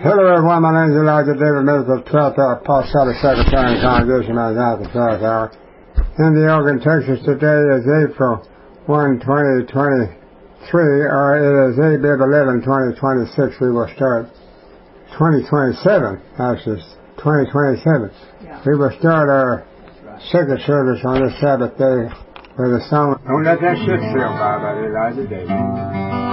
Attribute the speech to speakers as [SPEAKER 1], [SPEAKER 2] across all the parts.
[SPEAKER 1] Hello everyone, my name is Elijah David Medical 12th hour, Apostolic Secretary and Congregation of the 12th hour. In the Elgin, Texas, today is April 1, 2023, or it is April 11, 2026. We will start 2027, actually, 2027. Yeah. We will start our second service on this Sabbath day with a song, Don't Let That Ship Sail by Elijah David.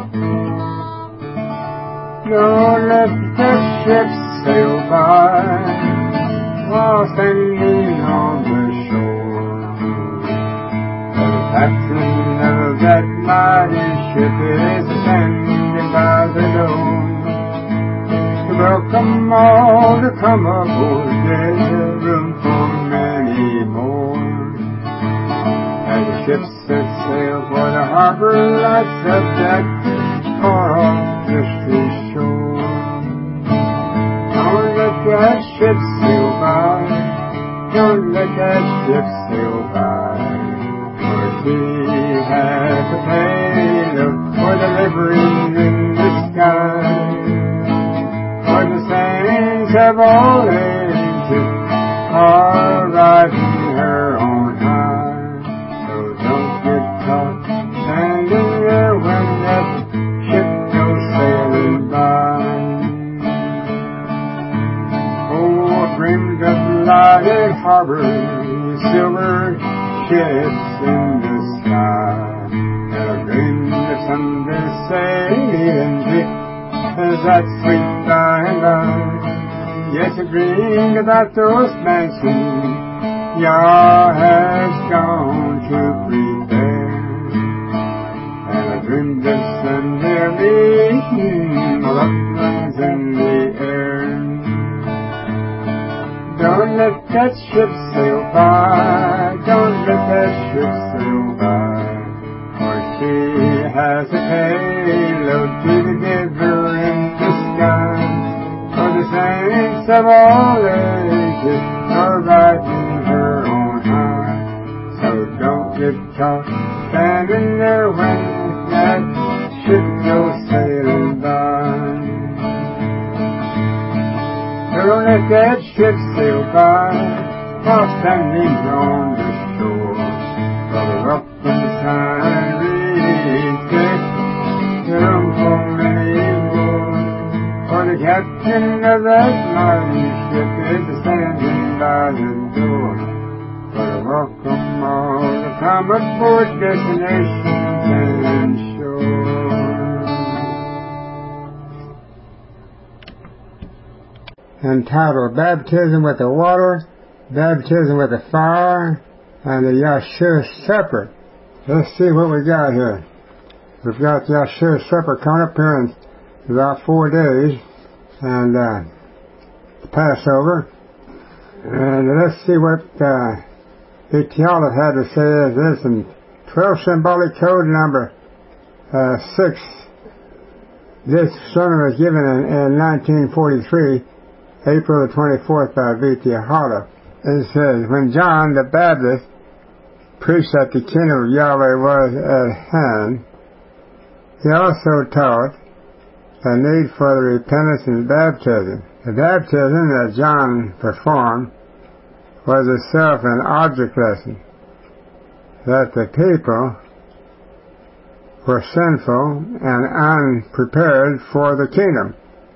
[SPEAKER 1] Don't let that ship sail by while standing on the shore. The captain of that mighty ship is standing by the door to welcome all to come aboard. There's room for many more. As the ship sets sail for the harbor lights of that far off distant shore. Don't let that ship sail by. Don't let that ship sail by. For he has a payload for delivering in the sky. For the saints have all into are riding her on high. So don't get caught standing there when that ship goes sailing by. Oh, dreamed of lighted harbors, silver ships in the sky. And I dreamed of someday sailing to that sweet by and by. Yes, I dreamed about those mansions Yah has gone to prepare. And I dreamed of Sunday meeting my loved ones in the air. Don't let that ship sail by. Don't let that ship sail by. For she has a payload to deliver in the sky. For the saints of all ages are riding her on high. So don't get caught standing there when that ship goes sailing by. Don't let that ship sail by while standing on the shore. Brother up in the time reads there's room for many more. For the captain of that mighty ship is standing by the door. For the welcome all to come aboard destination and shore. Entitled Baptism with the Water, Baptism with the Fire, and the Yahshua Supper. Let's see what we got here. We've got the Yahshua Supper coming up here in about 4 days, and Passover. And let's see what Etiolith had to say as this in 12 symbolic code number 6. This sermon was given in 1943, April the 24th by Etiolith. It says, when John the Baptist preached that the kingdom of Yahweh was at hand, he also taught the need for the repentance and baptism. The baptism that John performed was itself an object lesson that the people were sinful and unprepared for the kingdom.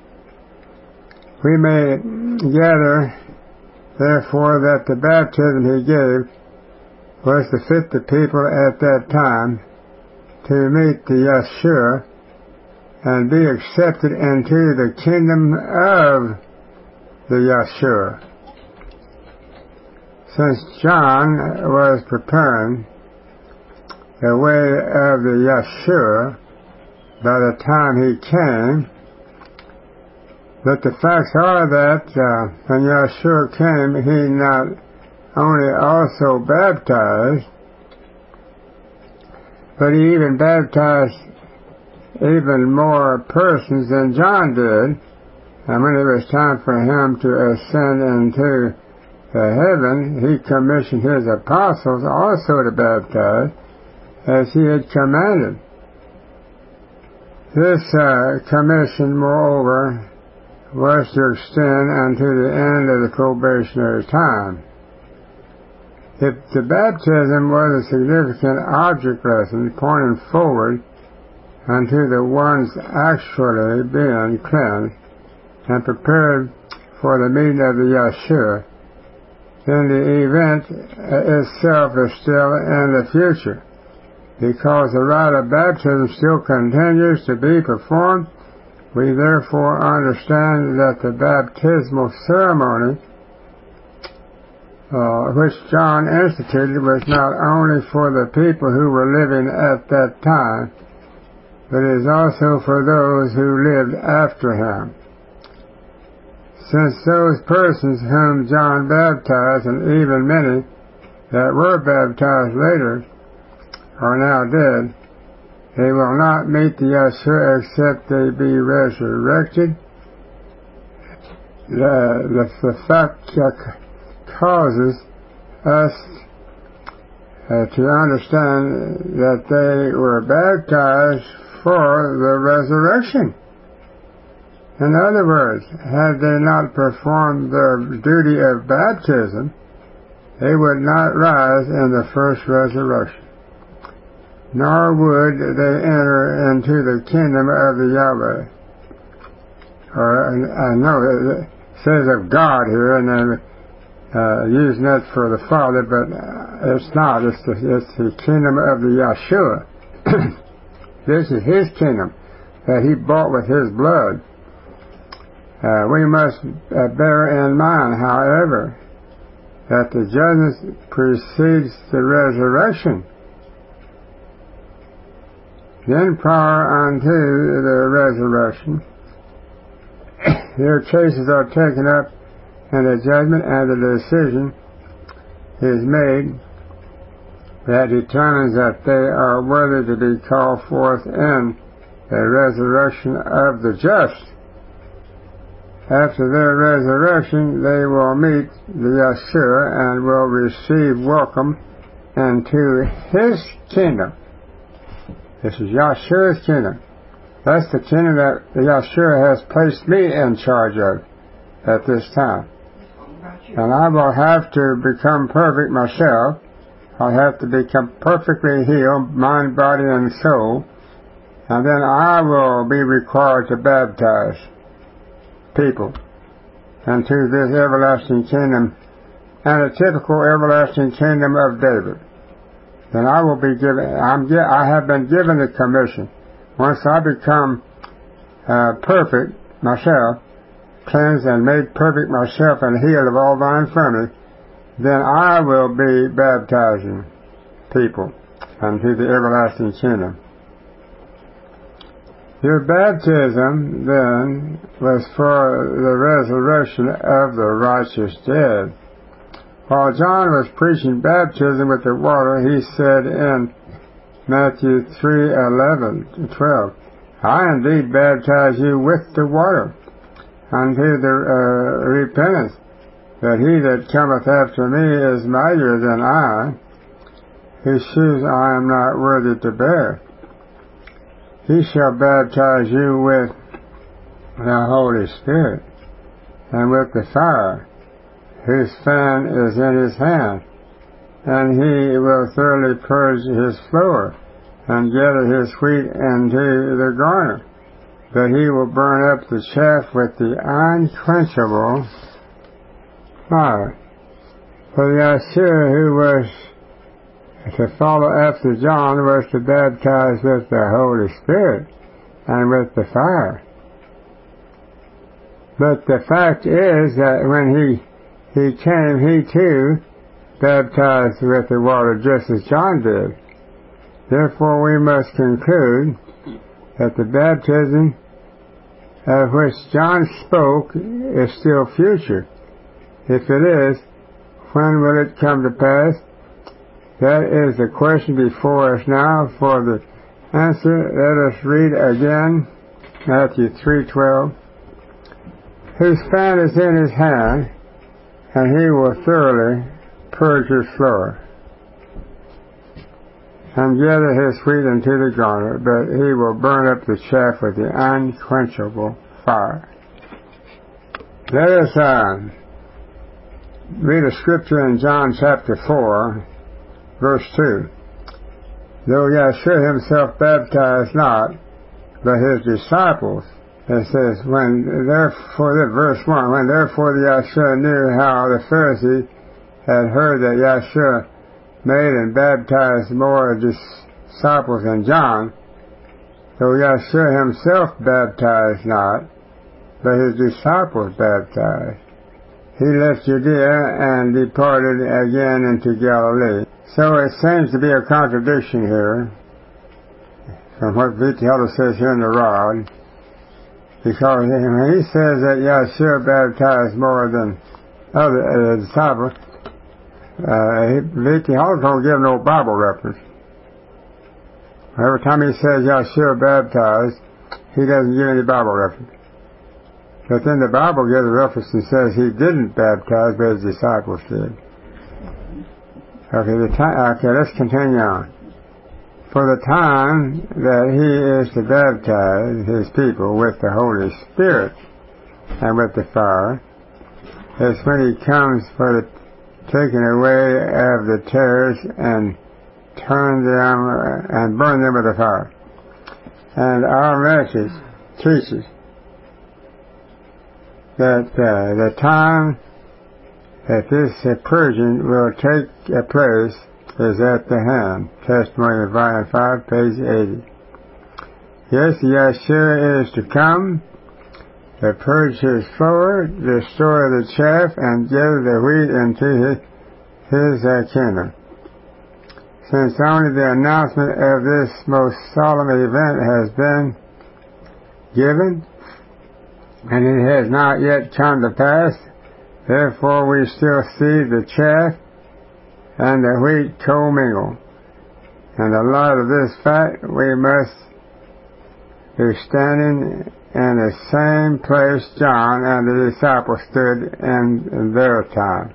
[SPEAKER 1] We may gather, therefore, that the baptism he gave was to fit the people at that time to meet the Yeshua and be accepted into the kingdom of the Yeshua. Since John was preparing the way of the Yeshua by the time he came, but the facts are that when Yeshua came, he not only also baptized, but he even baptized even more persons than John did. And when it was time for him to ascend into heaven, he commissioned his apostles also to baptize as he had commanded. This commission, moreover, was to extend unto the end of the probationary time. If the baptism was a significant object lesson pointing forward unto the ones actually being cleansed and prepared for the meeting of the Yeshua, then the event itself is still in the future, because the rite of baptism still continues to be performed. We therefore understand that the baptismal ceremony which John instituted was not only for the people who were living at that time, but is also for those who lived after him. Since those persons whom John baptized, and even many that were baptized later, are now dead, they will not meet the Yeshua except they be resurrected. The fact causes us to understand that they were baptized for the resurrection. In other words, had they not performed their duty of baptism, they would not rise in the first resurrection, nor would they enter into the kingdom of the Yahweh. Or, I know it says of God here, and then using that for the Father, but it's not. It's the kingdom of the Yeshua. This is his kingdom that he bought with his blood. We must bear in mind, however, that the judgment precedes the resurrection. Then prior unto the resurrection, their cases are taken up and the judgment and the decision is made that determines that they are worthy to be called forth in the resurrection of the just. After their resurrection, they will meet the Yeshua and will receive welcome into his kingdom. This is Yeshua's kingdom. That's the kingdom that Yeshua has placed me in charge of at this time. And I will have to become perfect myself. I'll have to become perfectly healed, mind, body, and soul. And then I will be required to baptize people into this everlasting kingdom, and a typical everlasting kingdom of David. Then I will be given, I have been given the commission. Once I become perfect myself, cleansed and made perfect myself and healed of all my infirmity, then I will be baptizing people unto the everlasting kingdom. Your baptism, then, was for the resurrection of the righteous dead. While John was preaching baptism with the water, he said in Matthew 3:11-12, I indeed baptize you with the water unto the repentance, but he that cometh after me is mightier than I, whose shoes I am not worthy to bear. He shall baptize you with the Holy Spirit and with the fire, whose fan is in his hand, and he will thoroughly purge his floor and gather his wheat into the garner, but he will burn up the chaff with the unquenchable fire. For the Yeshua who was to follow after John was to baptize with the Holy Spirit and with the fire. But the fact is that when he came, he too baptized with the water just as John did. Therefore we must conclude that the baptism of which John spoke is still future. If it is, when will it come to pass? That is the question before us now. For the answer, let us read again Matthew 3:12. Whose fan is in his hand, and he will thoroughly purge his floor, and gather his wheat into the garner, but he will burn up the chaff with the unquenchable fire. Let us read a scripture in John chapter 4, verse 2. Though Yeshua himself baptized not, but his disciples, it says, verse 1, when therefore the Yeshua knew how the Pharisees had heard that Yeshua made and baptized more disciples than John, though Yeshua himself baptized not, but his disciples baptized, he left Judea and departed again into Galilee. So it seems to be a contradiction here from what V.T. Elder says here in the rod, because when he says that Yeshua baptized more than other disciples, V.T. Elder don't give no Bible reference. Every time he says Yeshua baptized, he doesn't give any Bible reference. But then the Bible gives a reference and says he didn't baptize, but his disciples did. Okay, let's continue on. For the time that he is to baptize his people with the Holy Spirit and with the fire, is when he comes for the taking away of the tares and turn them and burn them with the fire. And our message teaches that the time that this purging will take place is at the hand. Testimony of Volume 5, page 80. Yes, Yeshua is to come to purge his floor, destroy the chaff, and give the wheat into his kingdom. Since only the announcement of this most solemn event has been given, and it has not yet come to pass, therefore we still see the chaff and the wheat commingle. In the light of this fact, we must be standing in the same place John and the disciples stood in their time.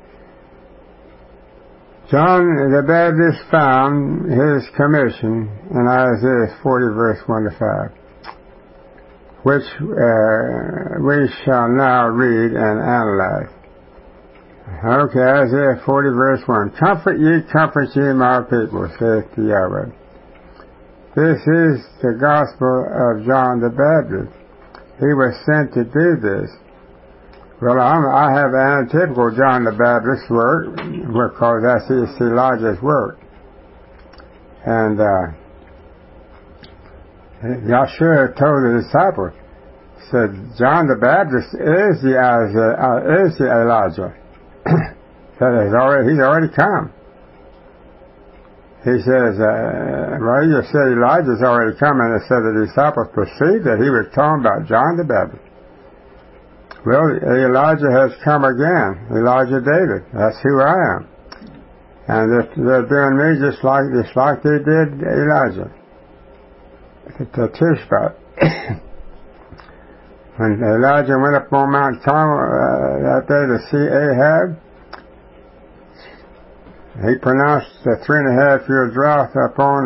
[SPEAKER 1] John the Baptist found his commission in Isaiah 40, verse 1 to 5. Which we shall now read and analyze. Okay, Isaiah 40, verse 1. Comfort ye, my people, saith the Yahweh. This is the gospel of John the Baptist. He was sent to do this. Well, I have an atypical John the Baptist work, because that's Elijah's work. And Yeshua told the disciples, said, John the Baptist is the Elijah. That he's already come. He says, you said Elijah's already come, and it said the disciples perceived that he was talking about John the Baptist. Well, Elijah has come again. Elijah David. That's who I am. And they're doing me just like they did Elijah. The Tishbite. When Elijah went up on Mount Carmel that day to see Ahab, he pronounced a 3.5 year drought upon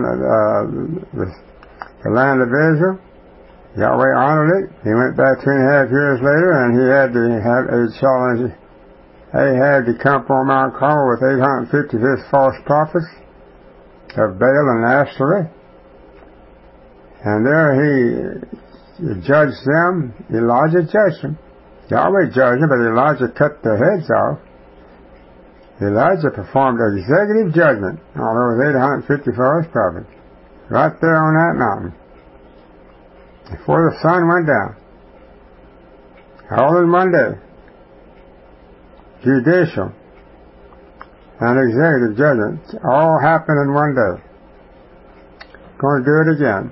[SPEAKER 1] the land of Israel. Yahweh honored it. He went back 3.5 years later, and he had to have a challenge. Ahab to come up on Mount Carmel with 850 of his false prophets of Baal and Ashtoreth. And there he judged them. Elijah judged them. Yahweh judged them, but Elijah cut their heads off. Elijah performed executive judgment on those 850 false prophets right there on that mountain before the sun went down. All in one day. Judicial and executive judgment all happened in one day. Going to do it again.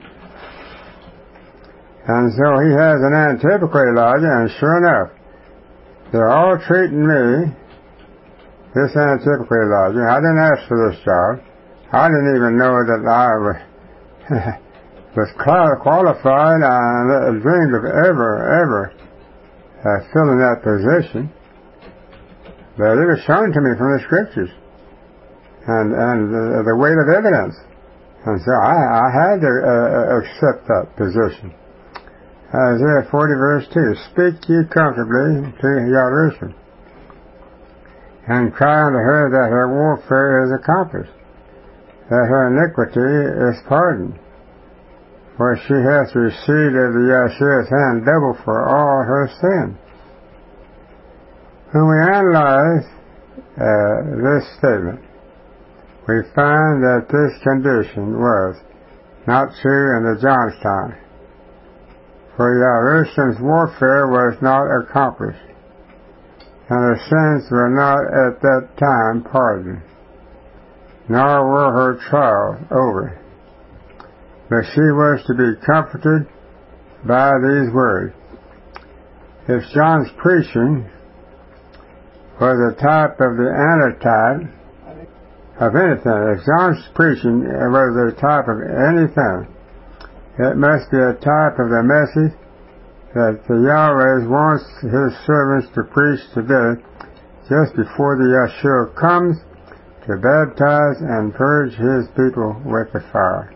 [SPEAKER 1] And so he has an antipathy, Elijah, and sure enough, they're all treating me, this antipathy, Elijah. I didn't ask for this job. I didn't even know that I was qualified. I dreamed of ever filling that position. But it was shown to me from the Scriptures and the weight of evidence. And so I had to accept that position. Isaiah 40 verse 2, speak ye comfortably to Jerusalem, and cry unto her that her warfare is accomplished, that her iniquity is pardoned. For she hath received of the Yahshua's hand double for all her sin. When we analyze this statement, we find that this condition was not true in the John's time. For Jerusalem's warfare was not accomplished, and her sins were not at that time pardoned, nor were her trials over. But she was to be comforted by these words. If John's preaching was a type of the antitype of anything, if John's preaching was a type of anything, it must be a type of the message that the Yahweh wants his servants to preach today, just before the Yahshua comes to baptize and purge his people with the fire.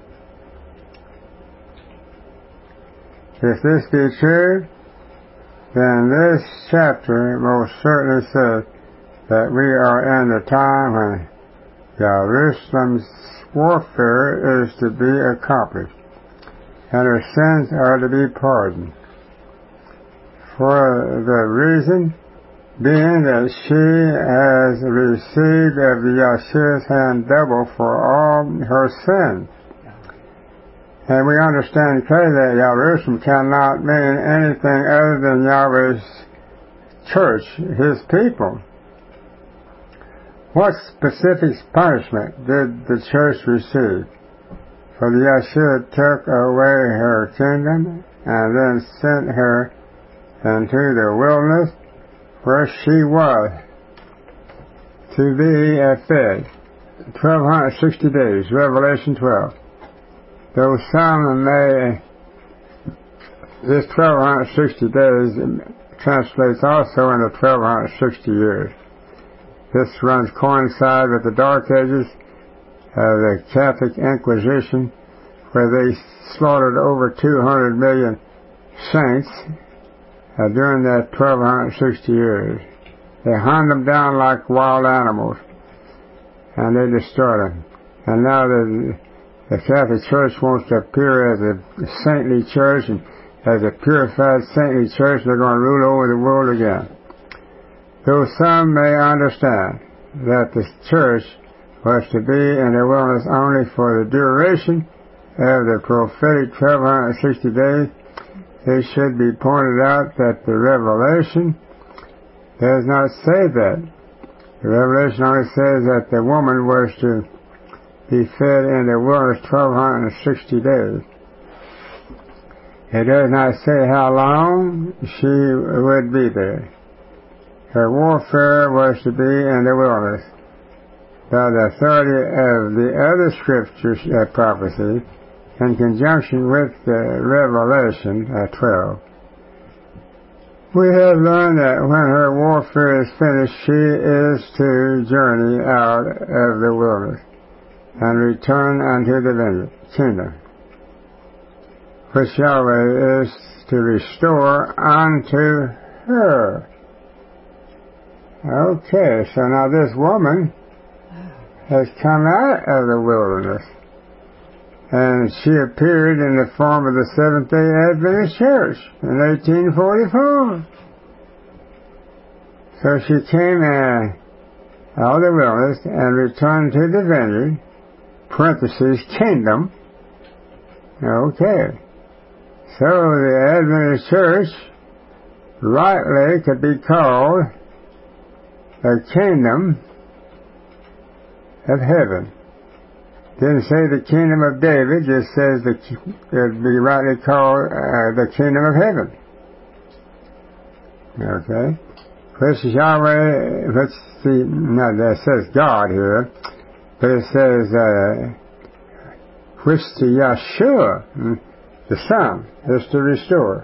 [SPEAKER 1] If this be true, then this chapter most certainly says that we are in the time when Jerusalem's warfare is to be accomplished, and her sins are to be pardoned, for the reason being that she has received of the Yahshua's hand double for all her sins. And we understand clearly that Jerusalem cannot mean anything other than Yahweh's church, his people. What specific punishment did the church receive? For the Yahshua took away her kingdom and then sent her into the wilderness where she was to be fed 1260 days, Revelation 12. Though some may, this 1260 days translates also into 1260 years. This runs coincide with the Dark Ages of the Catholic Inquisition, where they slaughtered over 200 million saints during that 1260 years. They hunted them down like wild animals, and they destroyed them. And now the Catholic Church wants to appear as a saintly church, and as a purified saintly church, they're going to rule over the world again. Though some may understand that the church was to be in the wilderness only for the duration of the prophetic 1260 days, it should be pointed out that the Revelation does not say that. The Revelation only says that the woman was to be fed in the wilderness 1260 days. It does not say how long she would be there. Her warfare was to be in the wilderness. By the authority of the other scriptures prophecy, in conjunction with the Revelation 12. We have learned that when her warfare is finished, she is to journey out of the wilderness and return unto the kingdom, which Yahweh is to restore unto her. Okay, so now this woman has come out of the wilderness, and she appeared in the form of the Seventh-day Adventist Church in 1844. So she came out of the wilderness and returned to the vineyard, parentheses, kingdom. Okay. So the Adventist Church rightly could be called the kingdom of heaven. Didn't say the kingdom of David, just says it would be rightly called the kingdom of heaven. Okay? Which Yahweh, that says God here, but it says, which the Yahshua, the Son, is to restore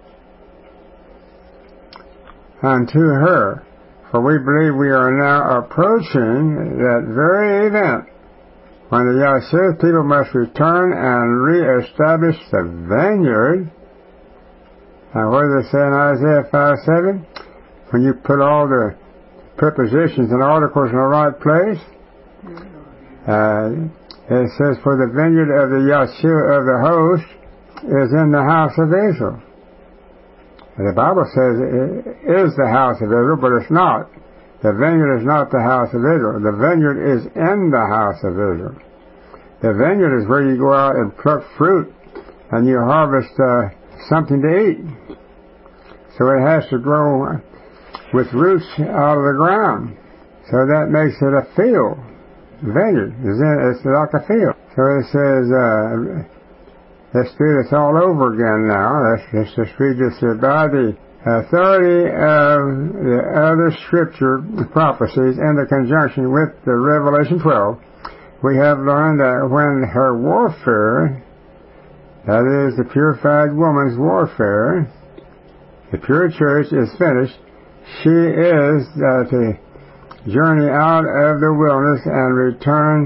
[SPEAKER 1] unto her. For we believe we are now approaching that very event when the Yahshua people must return and re-establish the vineyard What does it say in Isaiah 5:7? When you put all the prepositions and articles in the right place, it says, for the vineyard of the Yahshua of the host is in the house of Israel. And the Bible says it is the house of Israel, but it's not. The vineyard is not the house of Israel. The vineyard is in the house of Israel. The vineyard is where you go out and pluck fruit and you harvest something to eat. So it has to grow with roots out of the ground. So that makes it a field. Vineyard. It's like a field. So it says, let's do this all over again now. Let's just read this here. By the authority of the other scripture prophecies in the conjunction with the Revelation 12, we have learned that when her warfare, that is the purified woman's warfare, the pure church is finished, she is to journey out of the wilderness and return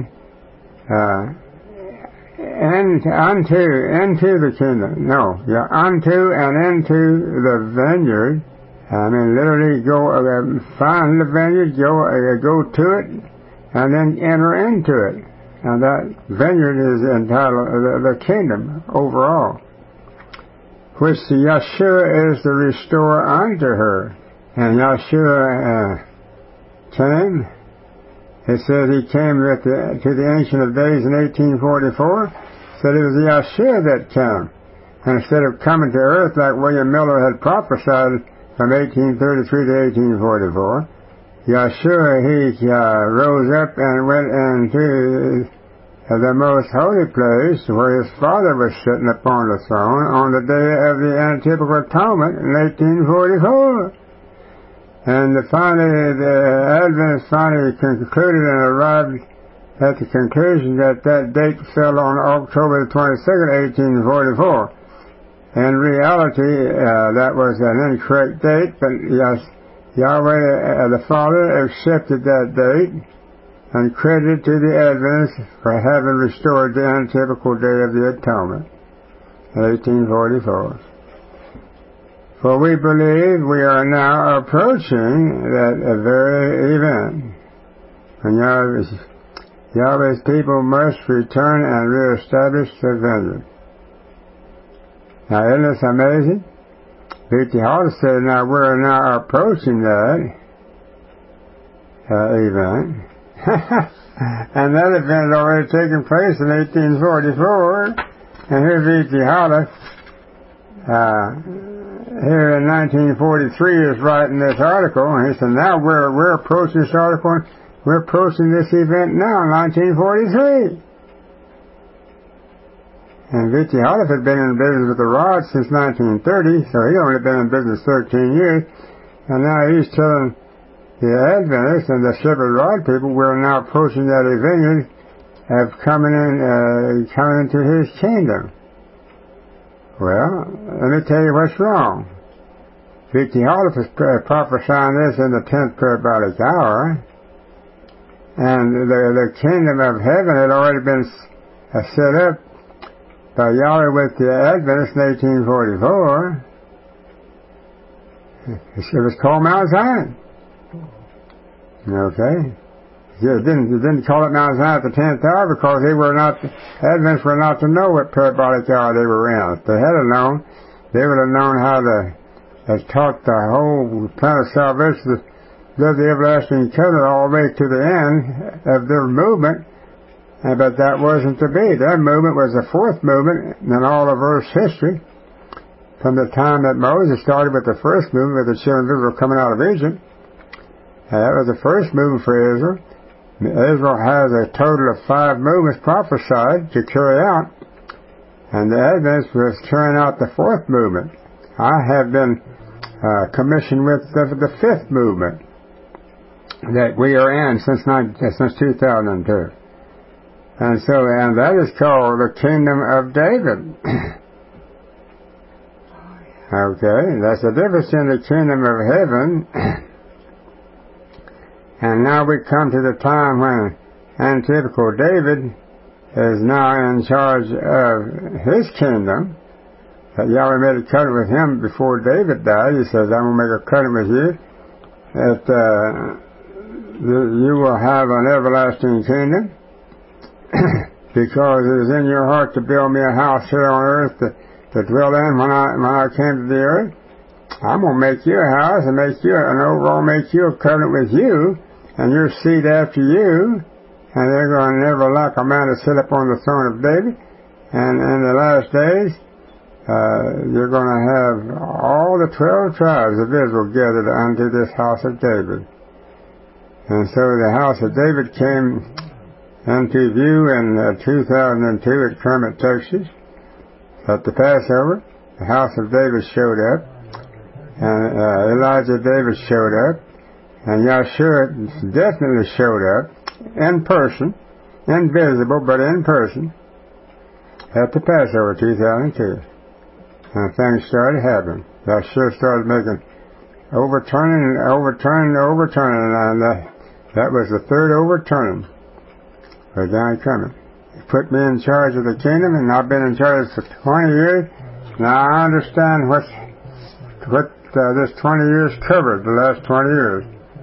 [SPEAKER 1] into the kingdom. Unto and into the vineyard. I mean, literally go find the vineyard, go to it, and then enter into it. And that vineyard is entitled the kingdom overall, which the Yahshua is the restorer unto her. And Yahshua came. It says he came to the Ancient of Days in 1844. Said it was the Yahshua that came. And instead of coming to earth like William Miller had prophesied from 1833 to 1844, Yahshua, he rose up and went into the most holy place where his Father was sitting upon the throne on the day of the Antitypical Atonement in 1844. And finally, the Adventists finally concluded and arrived at the conclusion that date fell on October the 22nd, 1844. In reality, that was an incorrect date, but Yahweh, the Father, accepted that date and credited to the Adventists for having restored the Antitypical Day of the Atonement in 1844. For we believe we are now approaching that very event. And Yahweh's people must return and reestablish the vineyard. Now, isn't this amazing? B.T. Hall said, now we're now approaching that event. And that event had already taken place in 1844. And here B.T. Hollis, here in 1943 is writing this article, and he said, now we're approaching this article, we're approaching this event now in 1943. And V.T. Hollis had been in business with the Rod since 1930, so he'd only been in business 13 years, and now he's telling the Adventists and the Shepherd Rod people we're now approaching that event of coming into his kingdom. Well, let me tell you what's wrong. V.T. Hollis was prophesying this in the 10th parabolic hour, and the kingdom of heaven had already been set up by Yahweh with the Adventists in 1844. It was called Mount Zion. Okay? It didn't call it Mount Zion at the 10th hour because Adventists were not to know what parabolic hour they were in. If they had known, they would have known how to taught the whole plan of salvation, live the everlasting covenant all the way to the end of their movement. But that wasn't to be. Their movement was the fourth movement in all of Earth's history. From the time that Moses started with the first movement, with the children of Israel coming out of Egypt, that was the first movement for Israel. Israel has a total of 5 movements prophesied to carry out, and the Adventists was carrying out the fourth movement. I have been commissioned with the 5th movement that we are in since 2002. And that is called the Kingdom of David. Okay, that's the difference in the Kingdom of Heaven. And now we come to the time when Antitypical David is now in charge of his kingdom, that Yahweh made a covenant with him before David died. He says, I'm going to make a covenant with you that you will have an everlasting kingdom because it is in your heart to build me a house here on earth to dwell in when I came to the earth. I'm going to make you a house and make you a covenant with you and your seed after you, and they're going to never lack a man to sit upon the throne of David. And in the last days, you're going to have all the 12 tribes of Israel gathered unto this house of David. And so the house of David came into view in 2002 at Kermit, Texas. At the Passover, the house of David showed up, and Elijah David showed up, and Yahshua definitely showed up in person, invisible but in person, at the Passover 2002. And things started happening. Yahshua started making overturning, and that was the third overturning for John Kermit. He put me in charge of the kingdom, and I've been in charge for 20 years. Now I understand what this 20 years covered, the last 20 years.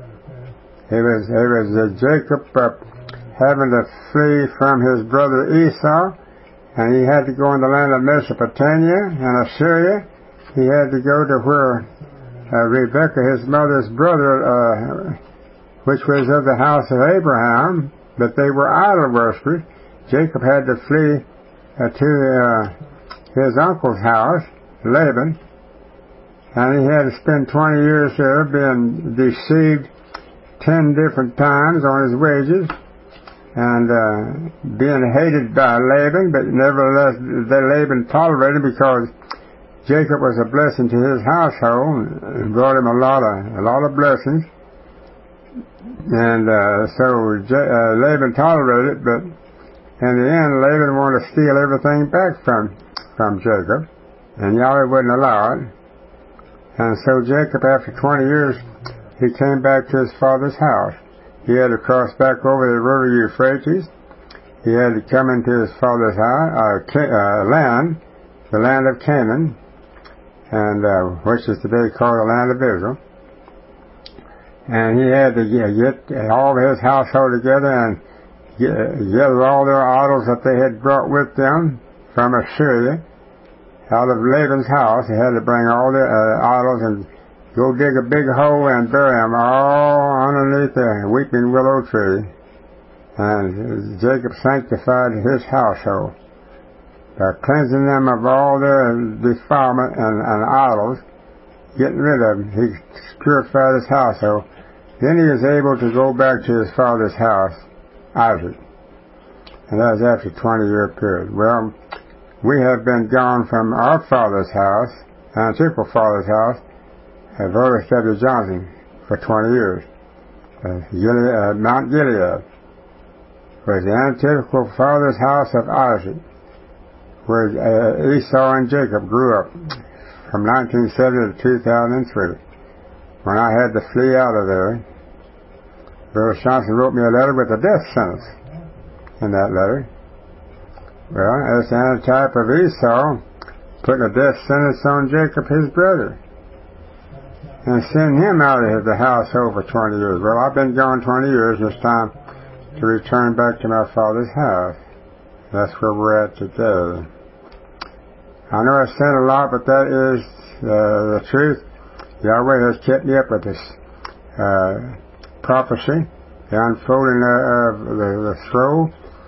[SPEAKER 1] It was Jacob having to flee from his brother Esau, and he had to go in the land of Mesopotamia and Assyria. He had to go to where Rebekah, his mother's brother, which was of the house of Abraham, but they were idol worshippers. Jacob had to flee to his uncle's house, Laban, and he had to spend 20 years there being deceived 10 different times on his wages and being hated by Laban, but nevertheless Laban tolerated because Jacob was a blessing to his household and brought him a lot of blessings. And so Laban tolerated it, but in the end, Laban wanted to steal everything back from Jacob, and Yahweh wouldn't allow it. And so Jacob, after 20 years, he came back to his father's house. He had to cross back over the river Euphrates. He had to come into his father's land, the land of Canaan, and which is today called the land of Israel. And he had to get all of his household together and gather all their idols that they had brought with them from Assyria. Out of Laban's house, he had to bring all the idols and go dig a big hole and bury them all underneath the weeping willow tree. And Jacob sanctified his household by cleansing them of all their defilement and idols, getting rid of them. He purified his household. Then he was able to go back to his father's house, Isaac. And that was after a 20-year period. Well, we have been gone from our father's house, antiqual father's house, Votis W. Johnson, for 20 years. Mount Gilead was the antiqual father's house of Isaac, where Esau and Jacob grew up from 1970 to 2003. When I had to flee out of there, Votis Johnson wrote me a letter with a death sentence in that letter. Well, as an antitype of Esau, putting a death sentence on Jacob, his brother, and send him out of the household for 20 years. Well, I've been gone 20 years, and it's time to return back to my father's house. That's where we're at today. I know I said a lot, but that is the truth. Yahweh has kept me up with this prophecy, the unfolding of the scroll.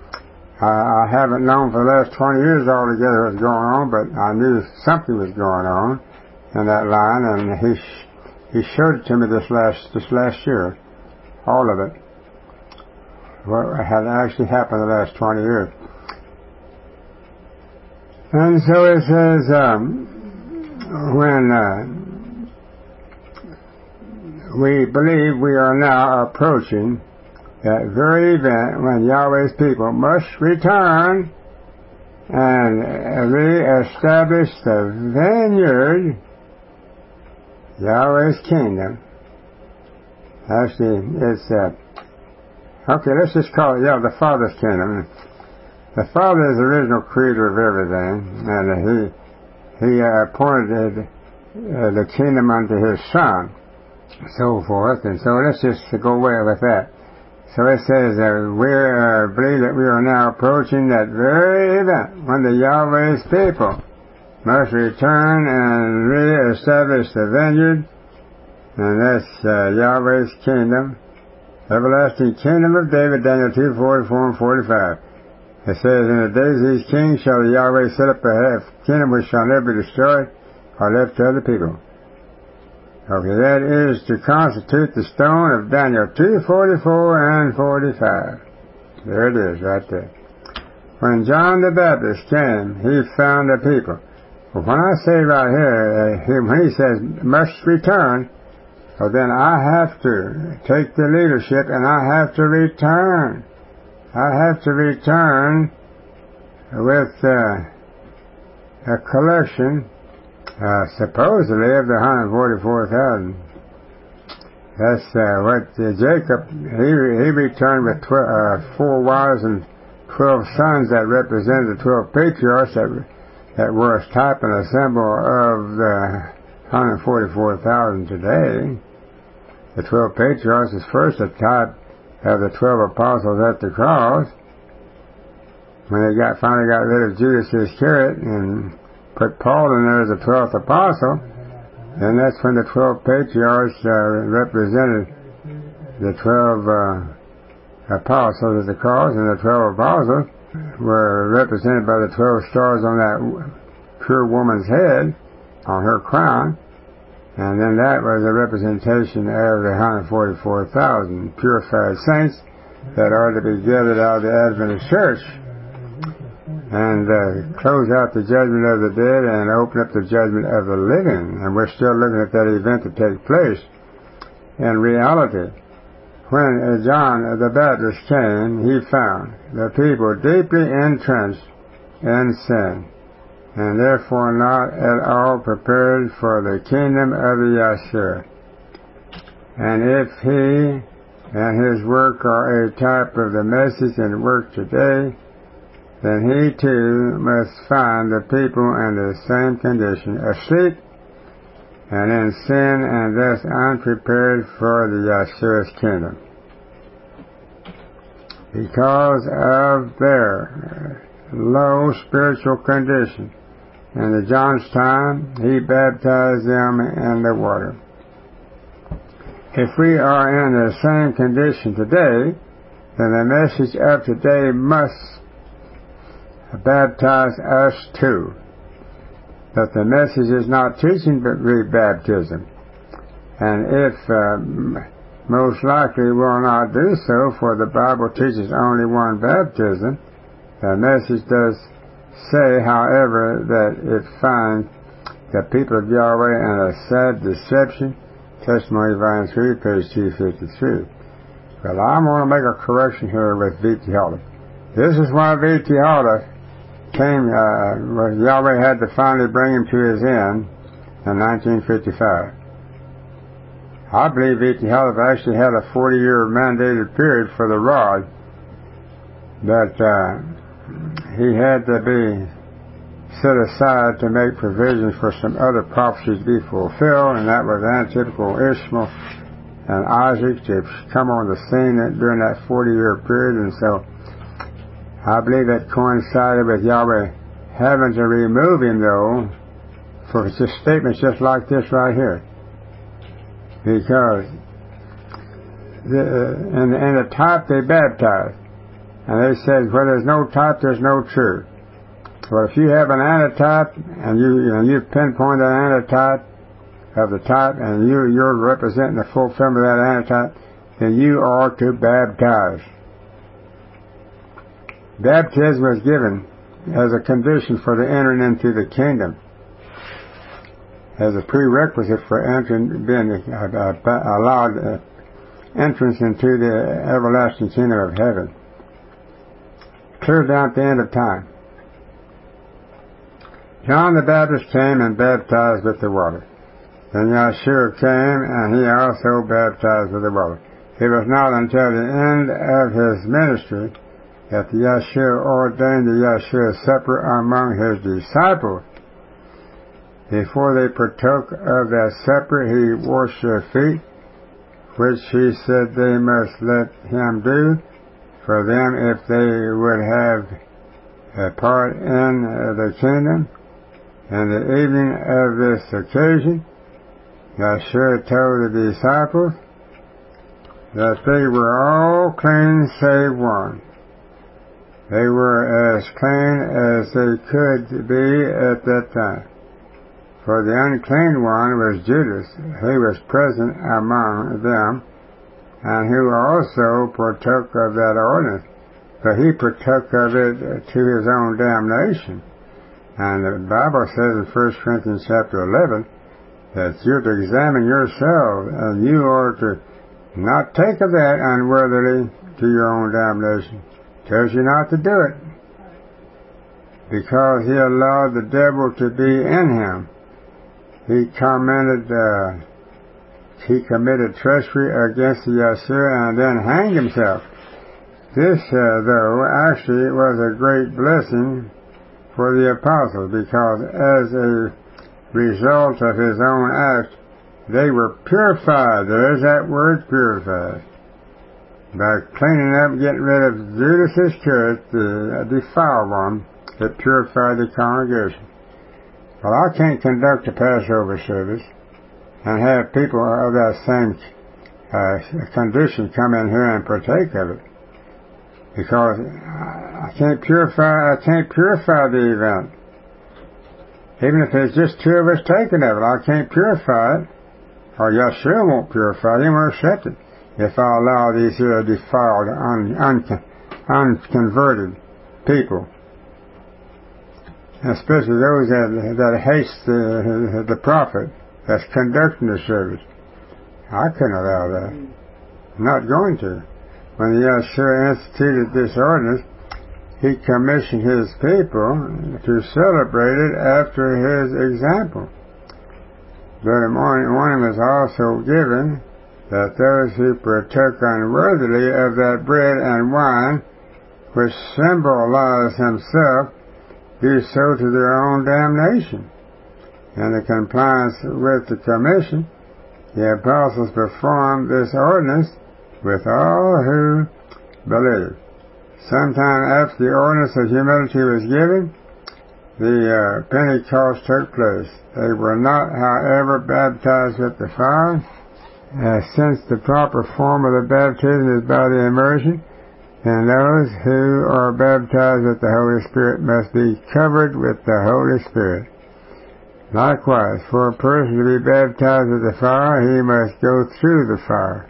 [SPEAKER 1] I haven't known for the last 20 years altogether what's going on, but I knew something was going on in that line, and he showed it to me this last year, all of it, what had actually happened the last 20 years. And so it says, when we believe we are now approaching that very event when Yahweh's people must return and re-establish the vineyard, Yahweh's kingdom. Actually, it's okay, let's just call it, the Father's kingdom. The Father is the original creator of everything, and he appointed the kingdom unto his son, so forth. And so let's just go away with that. So it says we believe that we are now approaching that very event when the Yahweh's people must return and re-establish the vineyard, and that's Yahweh's kingdom, everlasting kingdom of David, Daniel 2:44 and 45. It says, in the days of these kings shall the Yahweh set up a kingdom which shall never be destroyed or left to other people. Okay, that is to constitute the stone of Daniel 2:44 and 45. There it is, right there. When John the Baptist came, he found the people. Well, when I say right here, when he says must return, well, then I have to take the leadership and I have to return. I have to return with a collection, supposedly, of the 144,000. That's what Jacob, he returned with 4 wives and 12 sons that represented the 12 patriarchs that were a type and a symbol of the 144,000 today. The 12 patriarchs is first a type of the 12 apostles at the cross, when they finally got rid of Judas Iscariot and put Paul in there as the 12th apostle. And that's when the 12 patriarchs represented the 12 apostles at the cross, and the 12 apostles were represented by the 12 stars on that pure woman's head, on her crown. And then that was a representation of the 144,000 purified saints that are to be gathered out of the Adventist church and close out the judgment of the dead and open up the judgment of the living. And we're still looking at that event to take place. In reality, when John the Baptist came, he found the people deeply entrenched in sin, and therefore not at all prepared for the kingdom of the Yahshua. And if he and his work are a type of the message and work today, then he too must find the people in the same condition, asleep and in sin, and thus unprepared for the Yahshua's kingdom. Because of their low spiritual condition, in the John's time, he baptized them in the water. If we are in the same condition today, then the message of today must baptize us too. But the message is not teaching but rebaptism. And if most likely will not do so, for the Bible teaches only one baptism, the message does say, however, that it finds the people of Yahweh in a sad deception. Testimony Volume 3, page 253. Well, I'm going to make a correction here with V.T. Halter. This is why V.T. Halter came, Yahweh had to finally bring him to his end in 1955. I believe V.T. Halter actually had a 40-year mandated period for the rod, but he had to be set aside to make provisions for some other prophecies to be fulfilled, and that was antitypical Ishmael and Isaac to come on the scene during that 40-year period. And so I believe that coincided with Yahweh having to remove him, though, for just statements just like this right here. Because in the type they baptized, and they said, where there's no type, there's no truth. Well, if you have an antitype, and you pinpoint that antitype of the type, and you're representing the fulfillment of that antitype, then you are to baptize. Baptism was given as a condition for the entering into the kingdom, as a prerequisite for being allowed entrance into the everlasting kingdom of heaven. Clear down at the end of time. John the Baptist came and baptized with the water. Then Yahshua came, and he also baptized with the water. It was not until the end of his ministry that the Yahshua ordained the Yahshua supper among his disciples. before they partook of that supper, he washed their feet, which he said they must let him do for them if they would have a part in the kingdom. In the evening of this occasion, Yeshua told the disciples that they were all clean save one. They were as clean as they could be at that time. For the unclean one was Judas, who was present among them, and who also partook of that ordinance. But he partook of it to his own damnation. And the Bible says in 1 Corinthians chapter 11 that you're to examine yourselves, and you are to not take of that unworthily to your own damnation. Tells you not to do it, because he allowed the devil to be in him. He committed treachery against Yeshua and then hanged himself. This, though, actually was a great blessing for the apostles, because as a result of his own act, they were purified. There's that word, purified. By cleaning up, getting rid of Judas Iscariot, the defiled one, that purified the congregation. Well, I can't conduct a Passover service and have people of that same condition come in here and partake of it, because I can't purify the event. Even if there's just two of us taking of it, I can't purify it, or Yeshua won't purify it. He won't accept it if I allow these defiled, unconverted people, especially those that hates the prophet that's conducting the service. I couldn't allow that. I'm not going to. When Yeshua instituted this ordinance, he commissioned his people to celebrate it after his example. But a warning was also given that those who partook unworthily of that bread and wine, which symbolize himself, do so to their own damnation. In the compliance with the commission, the apostles performed this ordinance with all who believed. Sometime after the ordinance of humility was given, the Pentecost took place. They were not, however, baptized with the fire, since the proper form of the baptism is by the immersion, and those who are baptized with the Holy Spirit must be covered with the Holy Spirit. Likewise, for a person to be baptized with the fire, he must go through the fire.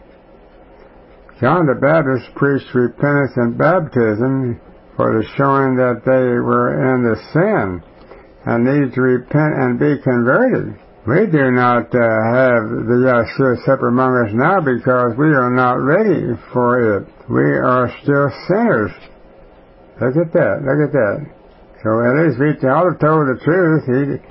[SPEAKER 1] John the Baptist preached repentance and baptism for the showing that they were in the sin and needed to repent and be converted. We do not have the Yeshua supper among us now because we are not ready for it. We are still sinners. Look at that. Look at that. So at least we ought to tell the truth.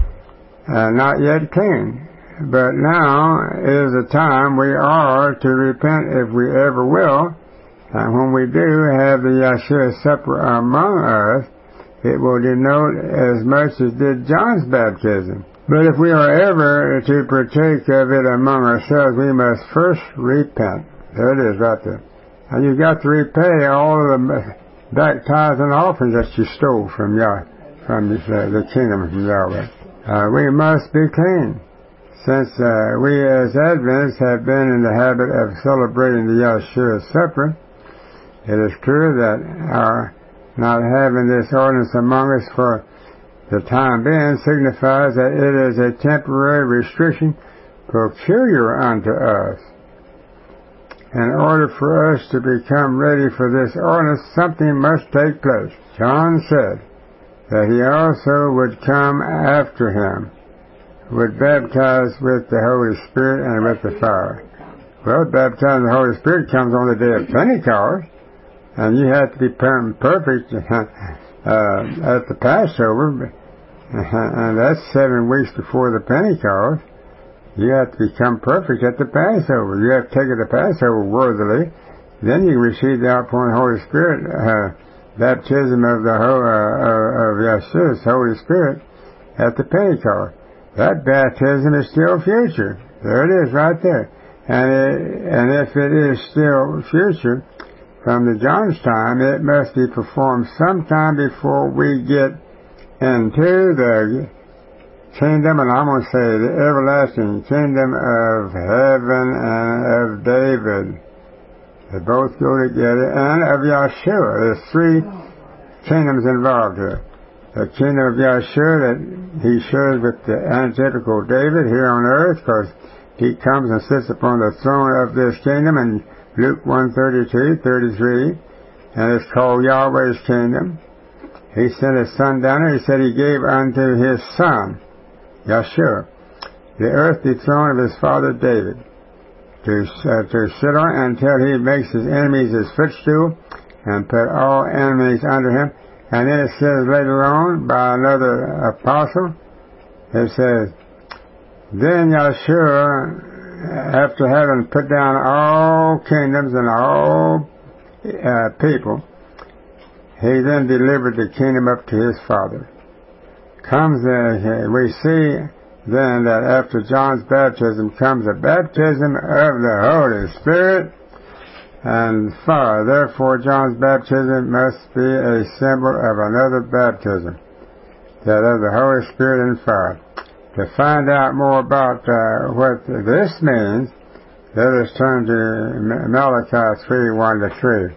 [SPEAKER 1] Not yet clean. But now is the time we are to repent if we ever will. And when we do have the Yeshua supper among us, it will denote as much as did John's baptism. But if we are ever to partake of it among ourselves, we must first repent. There it is right there. And you've got to repay all of the back tithes and offerings that you stole from the kingdom from Yahweh. We must be clean. Since we as Adventists have been in the habit of celebrating the Yeshua supper, it is true that our not having this ordinance among us for the time being signifies that it is a temporary restriction peculiar unto us. In order for us to become ready for this ordinance, something must take place. John said that he also would come after him, would baptize with the Holy Spirit and with the fire. Well, baptizing the Holy Spirit comes on the day of Pentecost, and you have to be perfect at the Passover, and that's 7 weeks before the Pentecost. You have to become perfect at the Passover. You have to take the Passover worthily. Then you receive the outpouring of the Holy Spirit, baptism of Yeshua's Holy Spirit at the Pentecost. that baptism is still future. There it is right there. And if it is still future, from the John's time, it must be performed sometime before we get into the kingdom, and I'm going to say the everlasting kingdom of heaven and of David. They both go together, and of Yeshua. There's three kingdoms involved here. The kingdom of Yeshua that he shares with the antithetical David here on earth, because he comes and sits upon the throne of this kingdom in Luke 1:32, 33, and it's called Yahweh's kingdom. He sent his son down there. He said he gave unto his son, Yeshua, the earthly throne of his father David, to sit on until he makes his enemies his footstool and put all enemies under him. And then it says later on by another apostle, it says, then Yeshua, after having put down all kingdoms and all people, he then delivered the kingdom up to his father. We see then that after John's baptism comes a baptism of the Holy Spirit and fire. Therefore, John's baptism must be a symbol of another baptism, that of the Holy Spirit and fire. To find out more about what this means, let us turn to Malachi 3:1-3.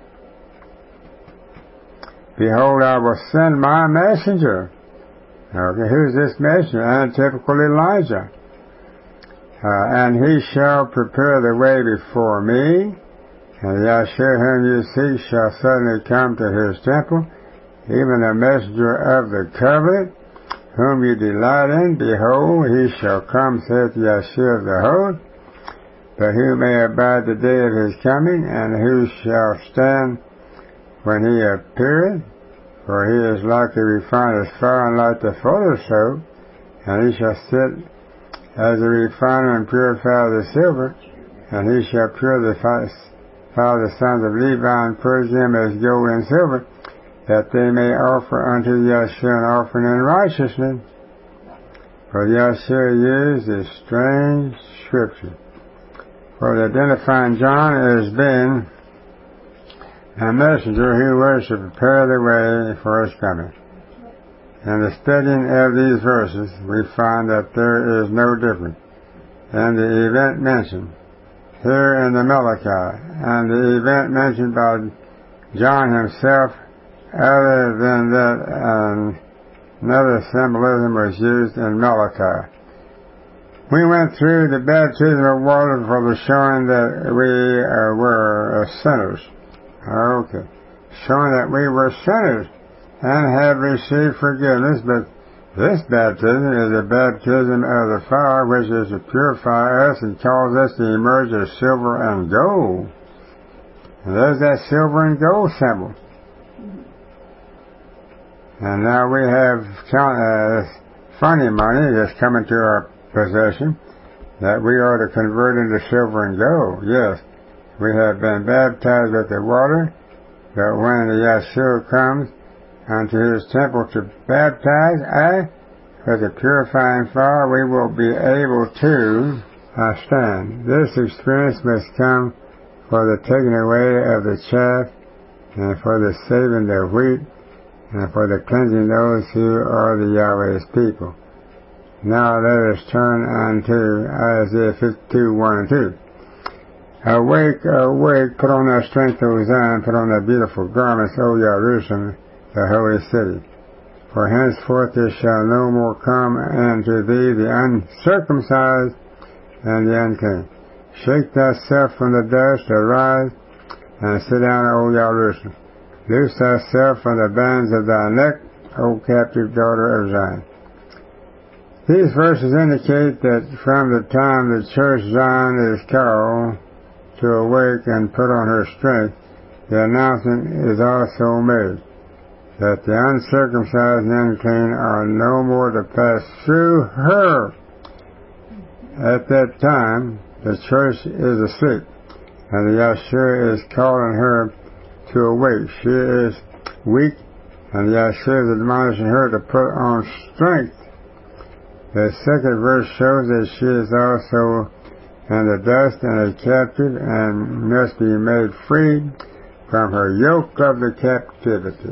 [SPEAKER 1] Behold, I will send my messenger. Okay, who's this messenger? Antithetical Elijah. And he shall prepare the way before me, and Yeshua whom you seek shall suddenly come to his temple, even the messenger of the covenant, whom you delight in. Behold, he shall come, saith Yeshua of the host. But who may abide the day of his coming, and who shall stand when he appeareth? For he is like the refiner's fire and like the fuller's soap, and he shall sit as a refiner and purify the silver, and he shall purify the sons of Levi and purge them as gold and silver, that they may offer unto Yeshua an offering in righteousness. For Yeshua used is strange scripture. For the identifying John as being a messenger who was to prepare the way for his coming. In the studying of these verses, we find that there is no difference in the event mentioned here in the Malachi and the event mentioned by John himself, other than that another symbolism was used in Malachi. We went through the baptism of water for the showing that we were sinners. Okay. Showing that we were sinners and have received forgiveness, but this baptism is a baptism of the fire, which is to purify us and cause us to emerge as silver and gold. And there's that silver and gold symbol. And now we have funny money that's coming to our possession that we are to convert into silver and gold. Yes, we have been baptized with the water, but when the Yeshua comes unto his temple to baptize with the purifying fire, we will be able to stand. This experience must come for the taking away of the chaff, and for the saving the wheat, and for the cleansing those who are the Yahweh's people. Now let us turn unto Isaiah 52:1-2. Awake, awake, put on thy strength, O Zion, put on thy beautiful garments, O Jerusalem, the holy city. For henceforth there shall no more come unto thee the uncircumcised and the unclean. Shake thyself from the dust, arise, and sit down, O Jerusalem. Loose thyself from the bands of thy neck, O captive daughter of Zion. These verses indicate that from the time the church Zion is called to awake and put on her strength, the announcement is also made that the uncircumcised and unclean are no more to pass through her. At that time, the church is asleep, and the Yeshua is calling her to awake. She is weak, and Yeshua is admonishing her to put on strength. The second verse shows that she is also in the dust and a captive and must be made free from her yoke of the captivity.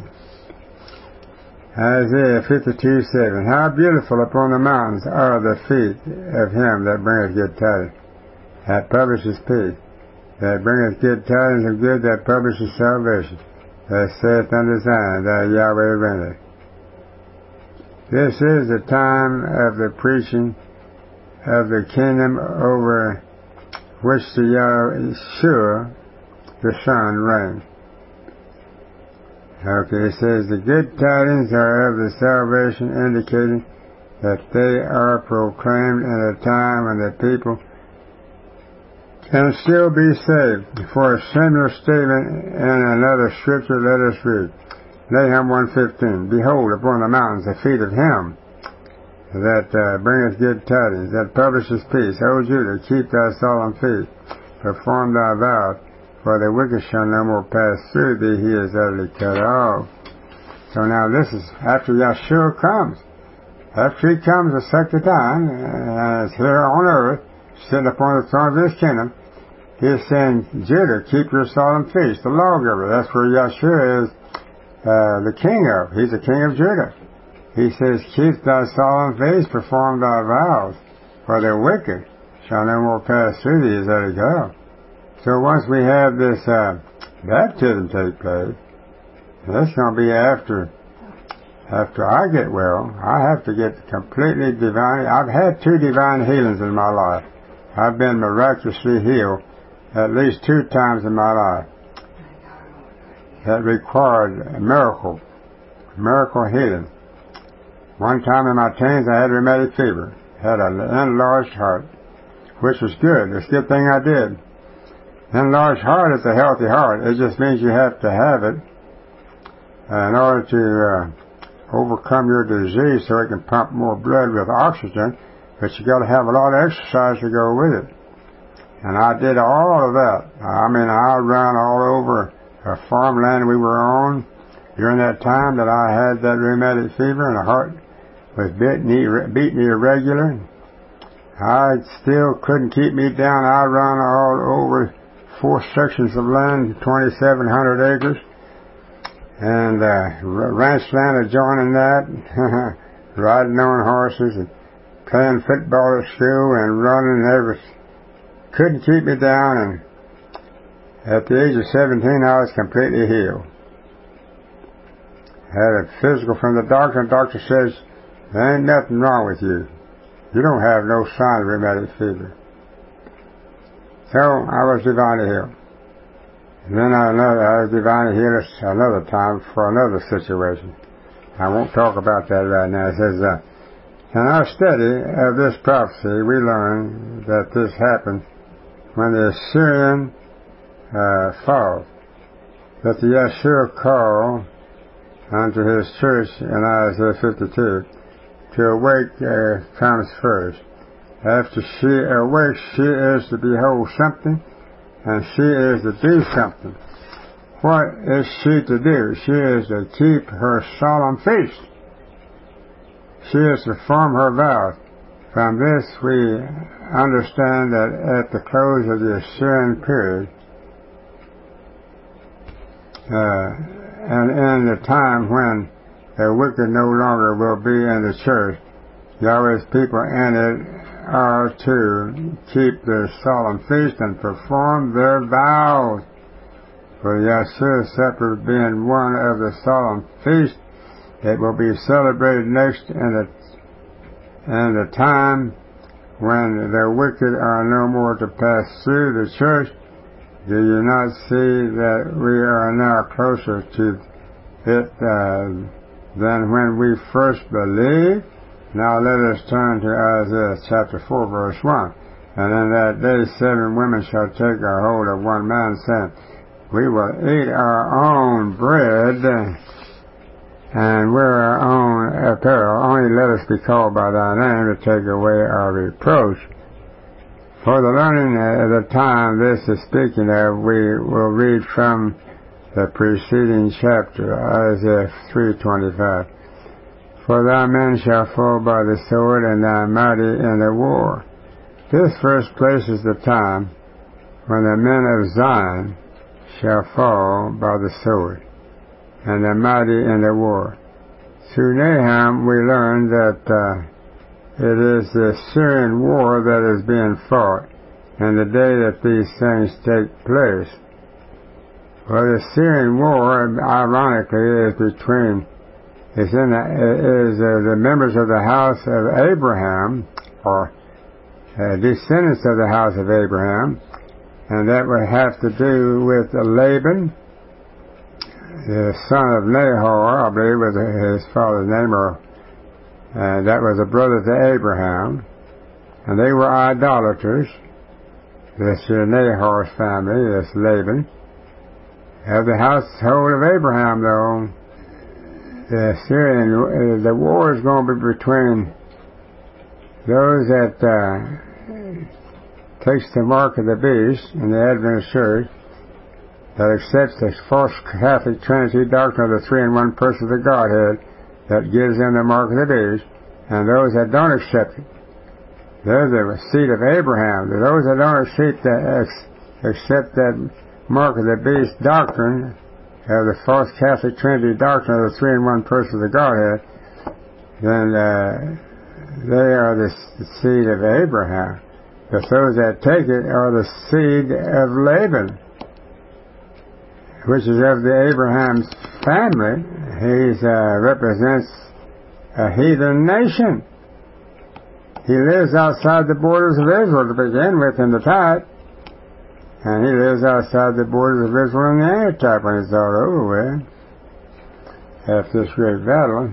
[SPEAKER 1] Isaiah 52:7. How beautiful upon the mountains are the feet of him that bringeth good tidings, that publishes peace, that bringeth good tidings of good, that publishes salvation, that saith unto Zion, Thou Yahweh reigneth. This is the time of the preaching of the kingdom over which the Yeshua, the Son, reigns. Okay, it says the good tidings are of the salvation, indicating that they are proclaimed in a time when the people can still be saved. For a similar statement in another scripture, let us read. Nahum 1:15. Behold, upon the mountains the feet of him that bringeth good tidings, that publishes peace. O Judah, keep thy solemn feast, perform thy vows, for the wicked shall no more pass through thee, he is utterly cut off. So now this is after Yeshua comes. After he comes the second time, and is here on earth, sitting upon the throne of his kingdom, he is saying, Judah, keep your solemn feast, the lawgiver. That's where Yeshua is the king of. He's the king of Judah. He says, keep thy solemn feast, perform thy vows, for the wicked shall no more pass through thee, is utterly cut off. So once we have this baptism take place, that's going to be after I get well. I have to get completely divine. I've had 2 divine healings in my life. I've been miraculously healed at least 2 times in my life. That required a miracle healing. One time in my teens I had rheumatic fever, had an enlarged heart, which was good. It's a good thing I did. Enlarged heart is a healthy heart. It just means you have to have it in order to overcome your disease so it can pump more blood with oxygen, but you got to have a lot of exercise to go with it. And I did all of that. I mean, I ran all over a farmland we were on during that time that I had that rheumatic fever, and the heart was beating irregular. I still couldn't keep me down. I ran all over 4 sections of land, 2,700 acres, and ranch land adjoining that, riding on horses and playing football at school and running and everything. Couldn't keep me down, and at the age of 17 I was completely healed. Had a physical from the doctor, and the doctor says, there ain't nothing wrong with you. You don't have no sign of rheumatic fever. So I was divinely healed. And then I was divinely healed another time for another situation. I won't talk about that right now. It says, in our study of this prophecy, we learn that this happened when the Assyrian falls, that the Yeshua called unto his church in Isaiah 52 to awake comes first. After she awakes, she is to behold something, and she is to do something. What is she to do? She is to keep her solemn feast. She is to perform her vows. From this we understand that at the close of the Assyrian period, and in the time when the wicked no longer will be in the church, Yahweh's people in it are to keep their solemn feast and perform their vows. For Yeshua supper being one of the solemn feasts, it will be celebrated next in the time when the wicked are no more to pass through the church. Do you not see that we are now closer to it than when we first believed? Now let us turn to Isaiah chapter 4, verse 1. And in that day 7 women shall take a hold of one man, saying, we will eat our own bread and wear our own apparel. Only let us be called by thy name to take away our reproach. For the learning of the time this is speaking of, we will read from the preceding chapter, Isaiah 3:25. For thy men shall fall by the sword, and thy mighty in the war. This verse places the time when the men of Zion shall fall by the sword, and the mighty in the war. Through Nahum we learn that it is the Syrian war that is being fought, and the day that these things take place. Well, the Syrian war, ironically, is the members of the house of Abraham, or descendants of the house of Abraham, and that would have to do with Laban, the son of Nahor, I believe was his father's name, and that was a brother to Abraham, and they were idolaters. This Nahor's family, this Laban. Of the household of Abraham, though, the war is going to be between those that takes the mark of the beast in the Adventist Church, that accepts the false Catholic Trinity doctrine of the three-in-one person of the Godhead, that gives them the mark of the beast, and those that don't accept it. They're the seed of Abraham. Those that don't accept that mark of the beast doctrine of the false Catholic Trinity doctrine of the three-in-one person of the Godhead, then they are the seed of Abraham. But those that take it are the seed of Laban, which is of the Abraham's family. He represents a heathen nation. He lives outside the borders of Israel to begin with in the type, and he lives outside the borders of Israel in the antitype when it's all over with, after this great battle.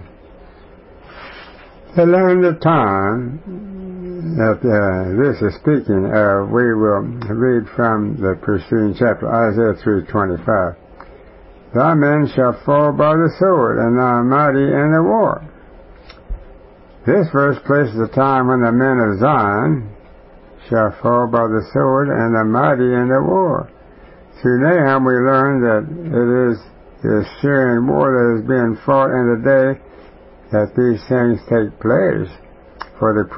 [SPEAKER 1] To learn the time that this is speaking of, we will read from the preceding chapter, Isaiah 3:25. Thy men shall fall by the sword, and thy mighty in the war. This verse places the time when the men of Zion shall fall by the sword, and the mighty in the war. Through Nahum we learn that it is the Syrian war that is being fought in the day that these things take place. For the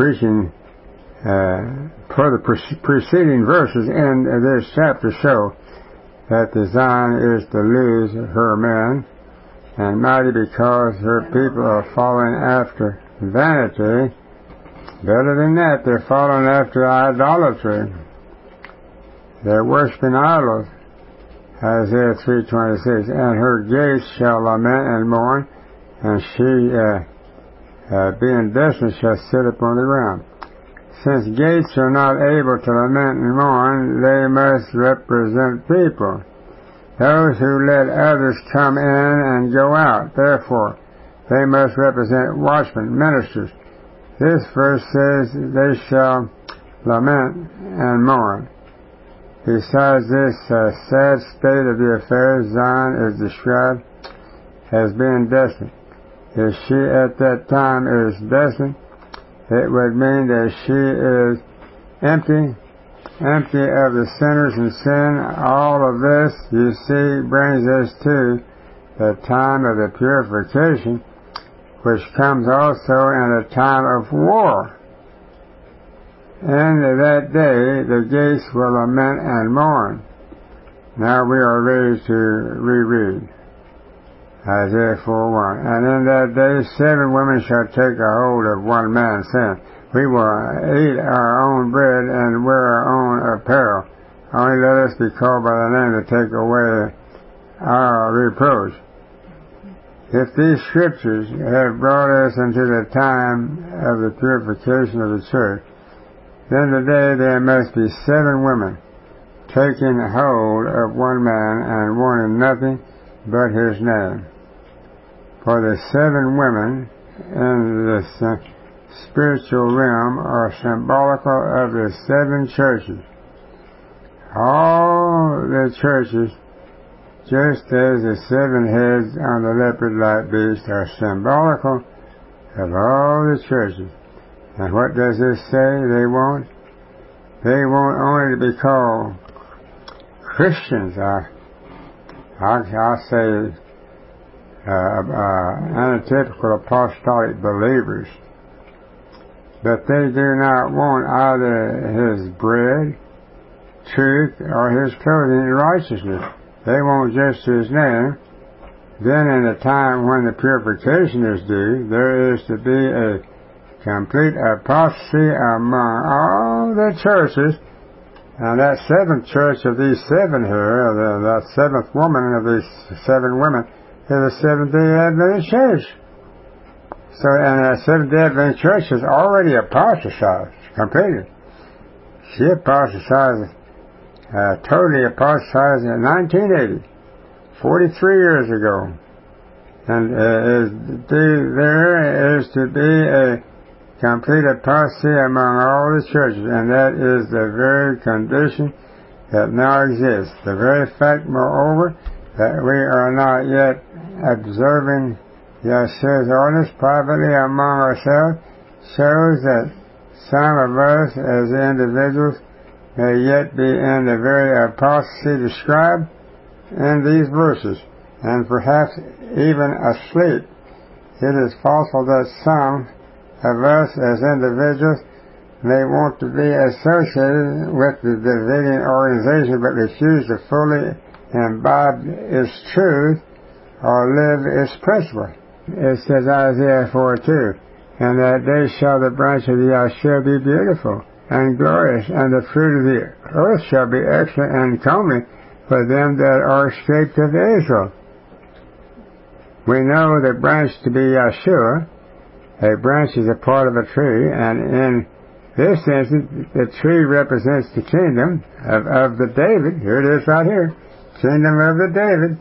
[SPEAKER 1] preceding verses in this chapter show that the Zion is to lose her men, and mighty because her people are falling after vanity. Better than that, they're falling after idolatry. They're worshiping idols. Isaiah 3:26. And her gates shall lament and mourn, and she, being desolate, shall sit upon the ground. Since gates are not able to lament and mourn, they must represent people, those who let others come in and go out. Therefore, they must represent watchmen, ministers. This verse says they shall lament and mourn. Besides this sad state of the affairs, Zion is described as being desolate. If she at that time is desolate, it would mean that she is empty of the sinners and sin. All of this, you see, brings us to the time of the purification, which comes also in a time of war. In that day, the gates will lament and mourn. Now we are ready to reread Isaiah 4:1. And in that day 7 women shall take a hold of one man's sin. We will eat our own bread and wear our own apparel. Only let us be called by the name to take away our reproach. If these scriptures have brought us into the time of the purification of the church, then today there must be 7 women taking hold of one man and wanting nothing but his name. For the 7 women in this spiritual realm are symbolical of the 7 churches. All the churches, just as the 7 heads on the leopard-like beast, are symbolical of all the churches. And what does this say they want? They want only to be called Christians. I'll say antithetical apostolic believers. But they do not want either his bread, truth, or his clothing in righteousness. They want just his name. Then in the time when the purification is due, there is to be a complete apostasy among all the churches. And that seventh church of these seven here, that seventh woman of these seven women, is the Seventh-day Adventist Church. So, and the Seventh-day Adventist Church has already apostatized completely. She apostatized, totally apostatized in 1980, 43 years ago. And there is to be a complete apostasy among all the churches, and that is the very condition that now exists. The very fact, moreover, that we are not yet observing Yahshua's orders privately among ourselves shows that some of us as individuals may yet be in the very apostasy described in these verses, and perhaps even asleep. It is possible that some of us as individuals may want to be associated with the Davidian organization but refuse to fully imbibe its truth or live its principle. It says Isaiah 4:2, "And that day shall the branch of Yahshua be beautiful and glorious, and the fruit of the earth shall be excellent and comely for them that are escaped of Israel." We know the branch to be Yahshua. A branch is a part of a tree, and in this instance, the tree represents the kingdom of the David. Here it is right here. Kingdom of the David,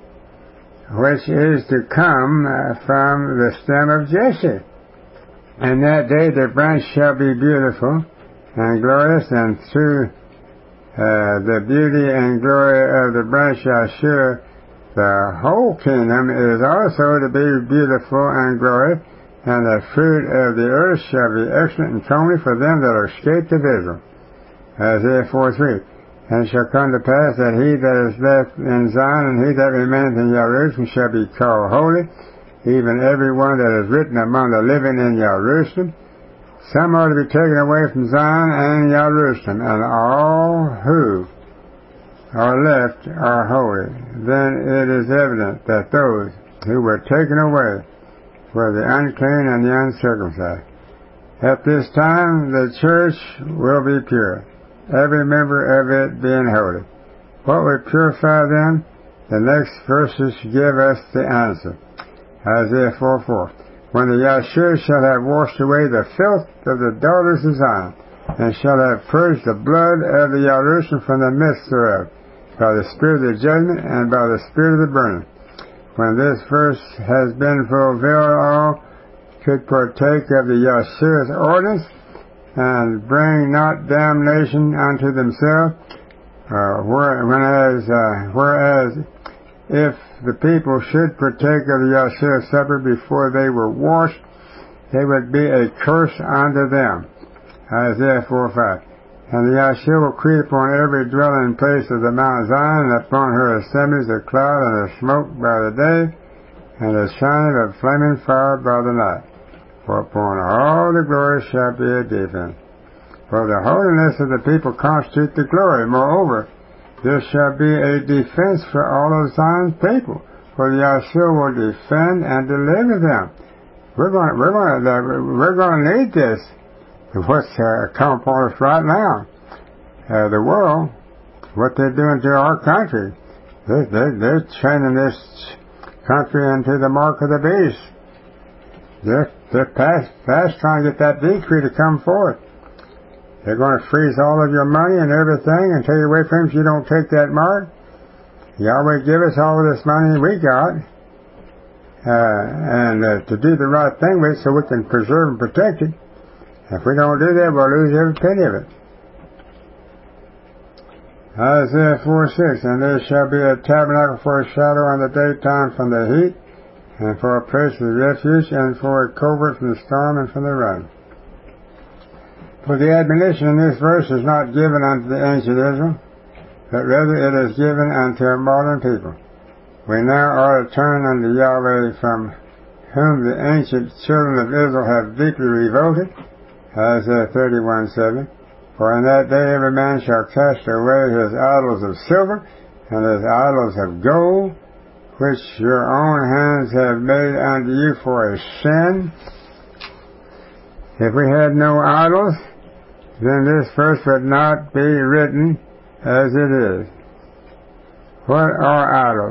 [SPEAKER 1] which is to come from the stem of Jesse. And that day the branch shall be beautiful and glorious, and through the beauty and glory of the branch Yahshua, the whole kingdom is also to be beautiful and glorious, and the fruit of the earth shall be excellent and comely for them that are escaped of Israel. Isaiah 4:3. And it shall come to pass that he that is left in Zion and he that remaineth in Jerusalem shall be called holy, even every one that is written among the living in Jerusalem. Some are to be taken away from Zion and Jerusalem, and all who are left are holy. Then it is evident that those who were taken away were the unclean and the uncircumcised. At this time the church will be pure, every member of it being holy. What would purify them? The next verses give us the answer. Isaiah 4:4. When the Yahshua shall have washed away the filth of the daughters of Zion, and shall have purged the blood of the Jerusalem from the midst thereof, by the spirit of the judgment and by the spirit of the burning. When this verse has been fulfilled, all could partake of the Yahshua's ordinance and bring not damnation unto themselves, whereas if the people should partake of the Yahshua's supper before they were washed, they would be a curse unto them. Isaiah 4:5. And the Yahshua will creep upon every dwelling place of the Mount Zion, and upon her assemblies a cloud and a smoke by the day, and a shining of flaming fire by the night. For upon all the glory shall be a defense. For the holiness of the people constitute the glory. Moreover, there shall be a defense for all of Zion's people, for the Yahshua will defend and deliver them. We're going to need this. What's come upon us right now? The world, what they're doing to our country, they're chaining this country into the mark of the beast. They're fast trying to get that decree to come forth. They're going to freeze all of your money and everything and take it away from you if you don't take that mark. Yahweh give us all of this money we got, and to do the right thing with it so we can preserve and protect it. If we don't do that, we'll lose every penny of it. Isaiah 4:6. And there shall be a tabernacle for a shadow in the daytime from the heat, and for a place of refuge, and for a covert from the storm and from the rain. For the admonition in this verse is not given unto the ancient Israel, but rather it is given unto a modern people. We now are to turn unto Yahweh, from whom the ancient children of Israel have deeply revolted. Isaiah 31:7. For in that day every man shall cast away his idols of silver and his idols of gold, which your own hands have made unto you for a sin. If we had no idols, then this verse would not be written as it is. What are idols?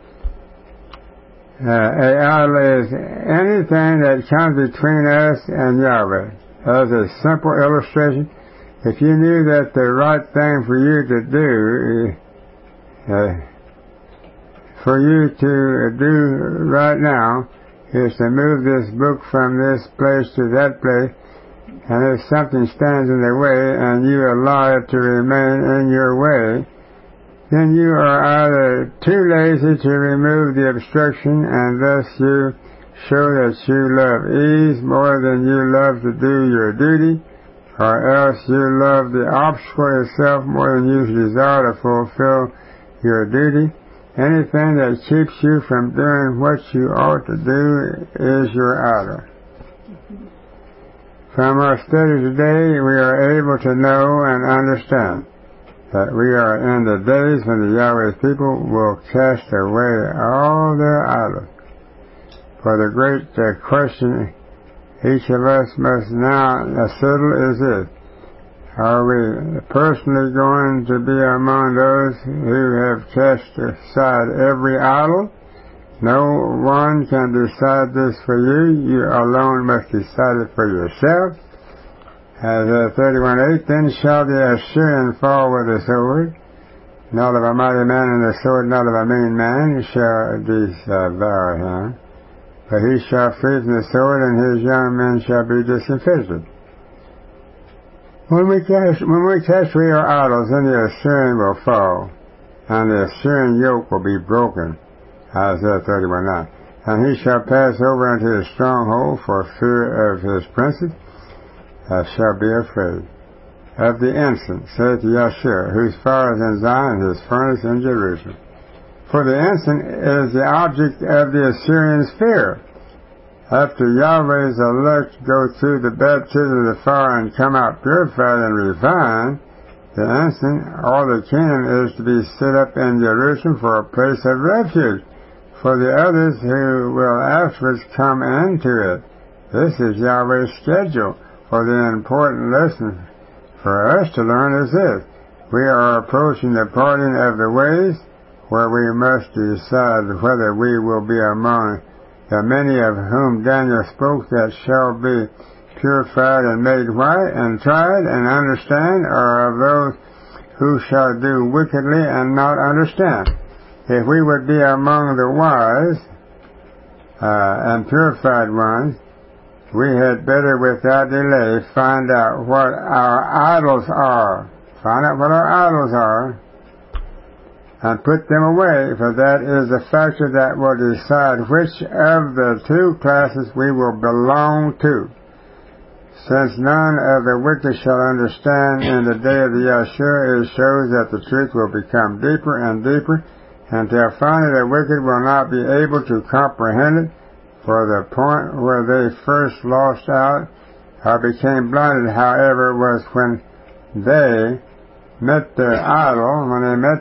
[SPEAKER 1] A idol is anything that comes between us and Yahweh. As a simple illustration, if you knew that the right thing for you to do right now is to move this book from this place to that place, and if something stands in the way and you allow it to remain in your way, then you are either too lazy to remove the obstruction, and thus you show that you love ease more than you love to do your duty, or else you love the obstacle itself more than you desire to fulfill your duty. Anything that keeps you from doing what you ought to do is your idol. From our study today, we are able to know and understand that we are in the days when the Yahweh people will cast away all their idols. For the great question each of us must now settle is this: are we personally going to be among those who have cast aside every idol? No one can decide this for you. You alone must decide it for yourself. Isaiah 31:8, then shall the Assyrian fall with the sword, not of a mighty man, and the sword not of a mean man shall devour him. But he shall flee from the sword, and his young men shall be discomfited. When we cast away our idols, then the Assyrian will fall, and the Assyrian yoke will be broken. Isaiah 31:9. And he shall pass over into his stronghold, for fear of his princes shall be afraid. Of the ensign, saith Yahshua, whose fire is in Zion, his furnace in Jerusalem. For the ensign is the object of the Assyrian's fear. After Yahweh's elect go through the baptism of the fire and come out purified and refined, the ensign, or the kingdom, is to be set up in Jerusalem for a place of refuge for the others who will afterwards come into it. This is Yahweh's schedule. For the important lesson for us to learn is this: we are approaching the parting of the ways, where we must decide whether we will be among the many of whom Daniel spoke that shall be purified and made white and tried and understand, or of those who shall do wickedly and not understand. If we would be among the wise and purified ones, we had better without delay find out what our idols are. Find out what our idols are and put them away, for that is the factor that will decide which of the two classes we will belong to. Since none of the wicked shall understand in the day of the Yahshua, it shows that the truth will become deeper and deeper, until finally the wicked will not be able to comprehend it. For the point where they first lost out or became blinded, however, was when they met their idol,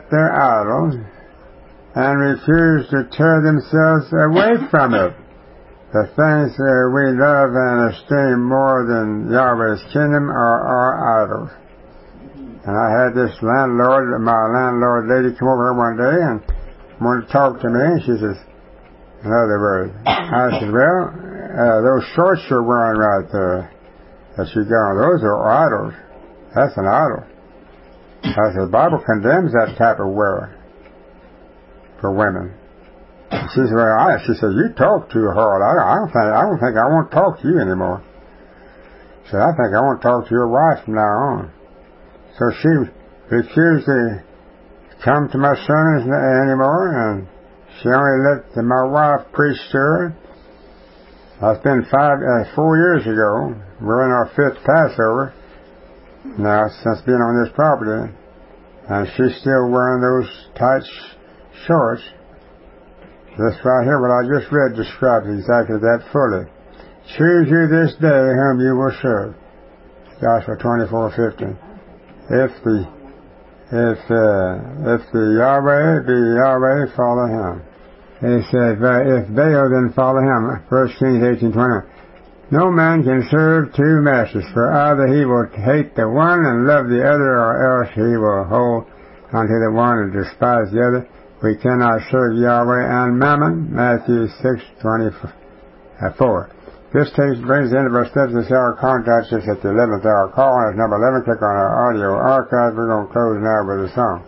[SPEAKER 1] and refused to tear themselves away from it. The things we love and esteem more than Yahweh's kingdom are our idols. And I had this my landlord lady come over here one day and wanted to talk to me, and she says, in other words, I said, well, those shorts you're wearing right there, that you got on, those are idols. That's an idol. I said, the Bible condemns that type of wear for women. She said, she said, you talk too hard. I don't think I want to talk to you anymore. She said, I think I want to talk to your wife from now on. So she refused to come to my sermons anymore, and she only let my wife preach to her. That's been 4 years ago. We're in our 5th Passover now since being on this property, and she's still wearing those tight shorts. This right here, what I just read, describes exactly that fully. Choose you this day whom you will serve. Joshua 24:15. If the Yahweh be Yahweh, follow him. He said, if Baal, then follow him. 1 Kings 18:20. No man can serve two masters, for either he will hate the one and love the other, or else he will hold unto the one and despise the other. We cannot serve Yahweh and Mammon. Matthew 6:24. This text brings the end of our steps this hour. Contact us at the 11th hour call. And it's number 11. Click on our audio archive. We're going to close now with a song.